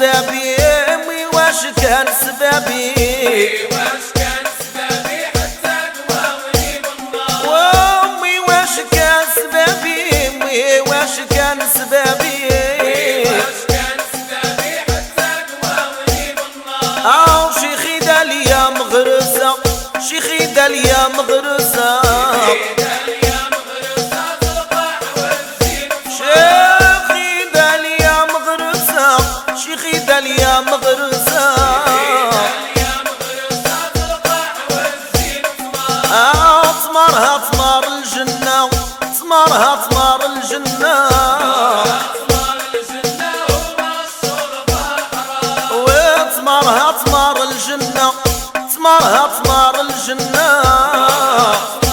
سبابي واش كان سبابي حتى دواوني بالنار وامي واش كان سبابي واش كان سبابي حتى دواوني بالنار شيخي داليا مغرسة شيخي داليا مغرسة شيخي داليا مغرسة ثمارها ثمار الجنة ثمارها ثمار الجنة وثمارها ثمار الجنة ثمارها ثمار الجنة